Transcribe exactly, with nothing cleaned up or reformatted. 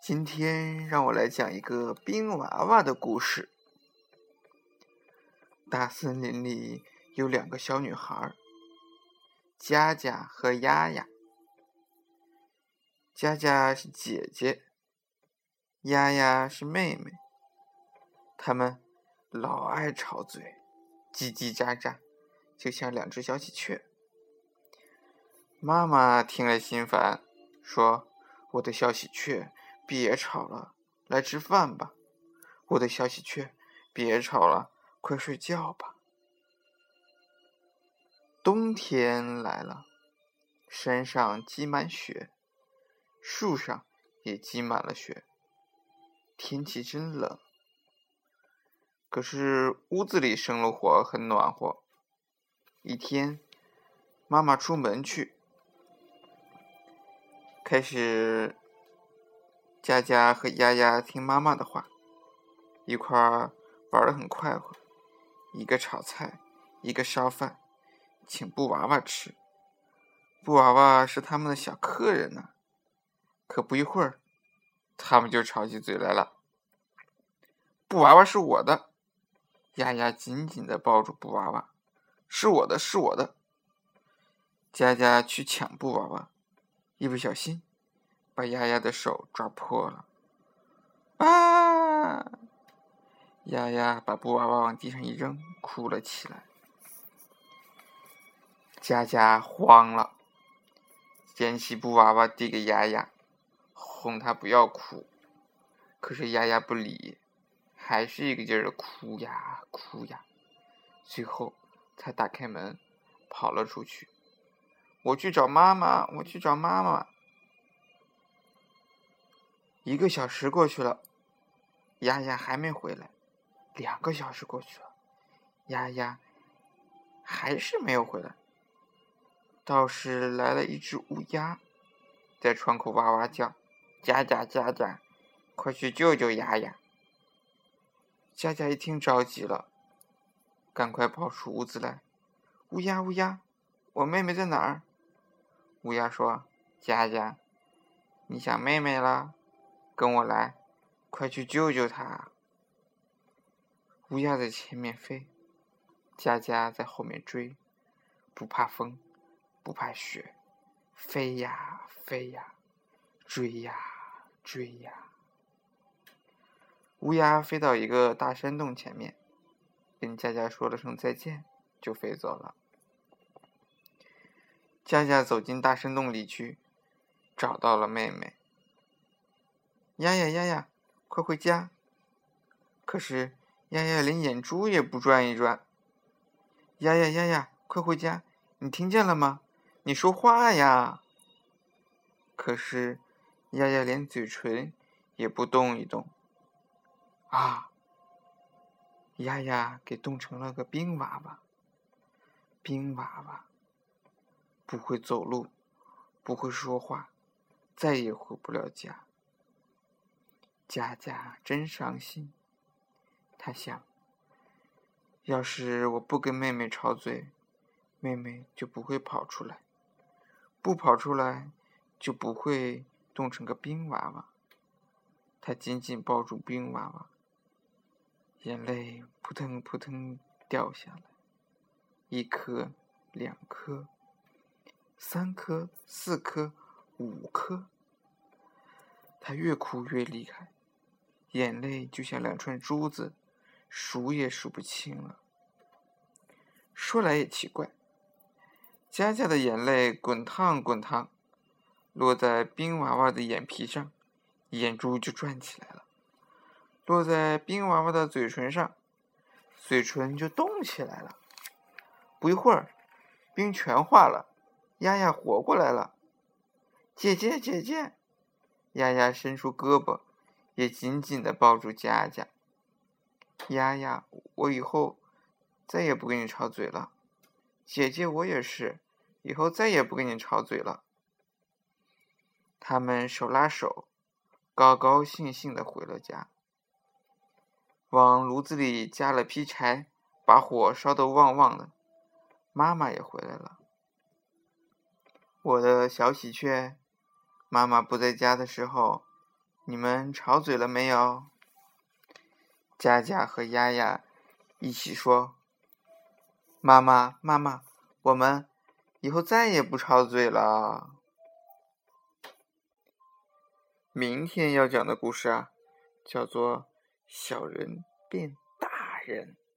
今天让我来讲一个冰娃娃的故事。大森林里有两个小女孩，佳佳和丫丫。佳佳是姐姐，丫丫是妹妹。她们老爱吵嘴，叽叽喳喳，就像两只小喜鹊。妈妈听了心烦，说：“我的小喜鹊，别吵了，来吃饭吧。我的小喜鹊，别吵了，快睡觉吧。”冬天来了，山上积满雪，树上也积满了雪，天气真冷。可是屋子里生了火，很暖和。一天，妈妈出门去，开始佳佳和丫丫听妈妈的话，一块儿玩得很快活，一个炒菜，一个烧饭，请布娃娃吃。布娃娃是他们的小客人呢、啊。可不一会儿，他们就吵起嘴来了。布娃娃是我的，丫丫紧紧地抱住布娃娃，是我的，是我的。佳佳去抢布娃娃，一不小心把丫丫的手抓破了。啊！丫丫把布娃娃往地上一扔，哭了起来。佳佳慌了，捡起布娃娃递给丫丫，哄她不要哭。可是丫丫不理，还是一个劲儿的哭呀哭呀。最后她打开门跑了出去。我去找妈妈，我去找妈妈。一个小时过去了，丫丫还没回来。两个小时过去了，丫丫还是没有回来。倒是来了一只乌鸦，在窗口哇哇叫：“佳佳佳佳，快去救救丫丫！”佳佳一听着急了，赶快跑出屋子来：“乌鸦乌鸦，我妹妹在哪儿？”乌鸦说：“佳佳，你想妹妹了？跟我来，快去救救她。”乌鸦在前面飞，佳佳在后面追，不怕风，不怕雪，飞呀飞呀，追呀追呀。乌鸦飞到一个大山洞前面，跟佳佳说了声再见，就飞走了。佳佳走进大山洞里去，找到了妹妹。丫丫丫丫，快回家！可是丫丫连眼珠也不转一转。丫丫丫丫，快回家！你听见了吗？你说话呀！可是丫丫连嘴唇也不动一动。啊！丫丫给冻成了个冰娃娃。冰娃娃不会走路，不会说话，再也回不了家。佳佳真伤心，她想，要是我不跟妹妹吵嘴，妹妹就不会跑出来，不跑出来就不会冻成个冰娃娃。她紧紧抱住冰娃娃，眼泪扑腾扑腾掉下来，一颗，两颗，三颗，四颗，五颗。她越哭越厉害，眼泪就像两串珠子，数也数不清了。说来也奇怪，佳佳的眼泪滚烫滚烫，落在冰娃娃的眼皮上，眼珠就转起来了；落在冰娃娃的嘴唇上，嘴唇就动起来了。不一会儿，冰全化了，丫丫活过来了。姐姐姐姐，丫丫伸出胳膊，也紧紧地抱住佳佳。丫丫，我以后再也不跟你吵嘴了。姐姐，我也是，以后再也不跟你吵嘴了。他们手拉手，高高兴兴地回了家，往炉子里加了劈柴，把火烧得旺旺的。妈妈也回来了。我的小喜鹊，妈妈不在家的时候， 你们吵嘴了没有？佳佳和丫丫一起说：妈妈，妈妈，我们以后再也不吵嘴了。明天要讲的故事啊，叫做《小人变大人》。